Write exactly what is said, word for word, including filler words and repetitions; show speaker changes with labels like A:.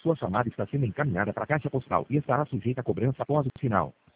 A: Sua chamada está sendo encaminhada para a caixa postal e estará sujeita a cobrança após o sinal.